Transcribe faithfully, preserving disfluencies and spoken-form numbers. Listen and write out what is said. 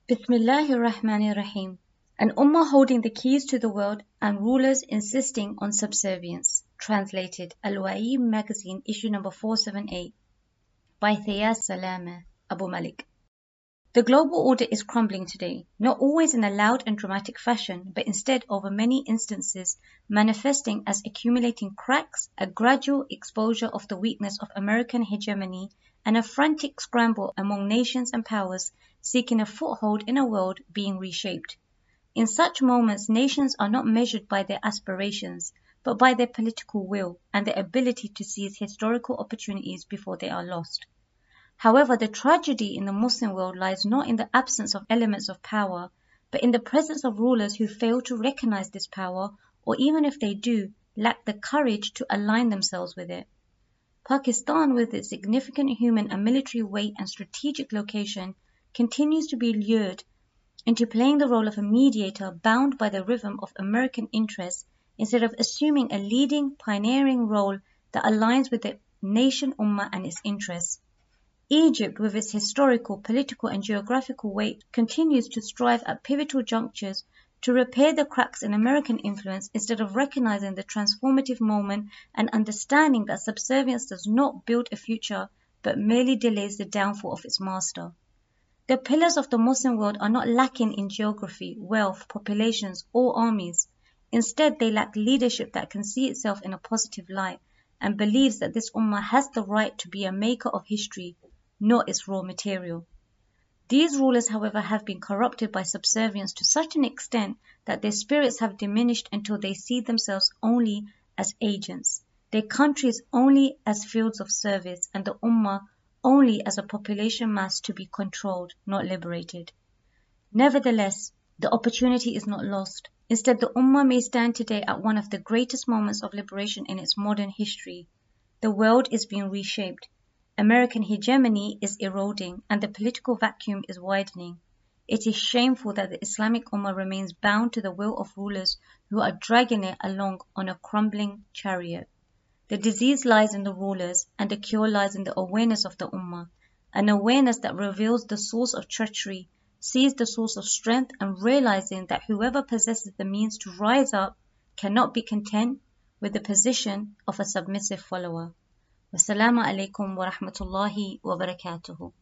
Bismillahir Rahmanir Rahim. An Ummah holding the keys to the world and rulers insisting on subservience. Translated. Al-Wa'i Magazine, issue number four seventy-eight. By Thiyas Salama, Abu Malik. The global order is crumbling today, not always in a loud and dramatic fashion, but instead over many instances manifesting as accumulating cracks, a gradual exposure of the weakness of American hegemony, and a frantic scramble among nations and powers seeking a foothold in a world being reshaped. In such moments, nations are not measured by their aspirations, but by their political will and their ability to seize historical opportunities before they are lost. However, the tragedy in the Muslim world lies not in the absence of elements of power, but in the presence of rulers who fail to recognize this power, or even if they do, lack the courage to align themselves with it. Pakistan, with its significant human and military weight and strategic location, continues to be lured into playing the role of a mediator bound by the rhythm of American interests instead of assuming a leading, pioneering role that aligns with the nation Ummah and its interests. Egypt, with its historical, political and geographical weight, continues to strive at pivotal junctures to repair the cracks in American influence instead of recognizing the transformative moment and understanding that subservience does not build a future but merely delays the downfall of its master. The pillars of the Muslim world are not lacking in geography, wealth, populations, or armies. Instead, they lack leadership that can see itself in a positive light and believes that this Ummah has the right to be a maker of history, not its raw material. These rulers, however, have been corrupted by subservience to such an extent that their spirits have diminished until they see themselves only as agents, their countries only as fields of service, and the Ummah only as a population mass to be controlled, not liberated. Nevertheless, the opportunity is not lost. Instead, the Ummah may stand today at one of the greatest moments of liberation in its modern history. The world is being reshaped. American hegemony is eroding and the political vacuum is widening. It is shameful that the Islamic Ummah remains bound to the will of rulers who are dragging it along on a crumbling chariot. The disease lies in the rulers and the cure lies in the awareness of the Ummah, an awareness that reveals the source of treachery, sees the source of strength, and realizing that whoever possesses the means to rise up cannot be content with the position of a submissive follower. Wassalamu alaikum wa rahmatullahi wa barakatuhu.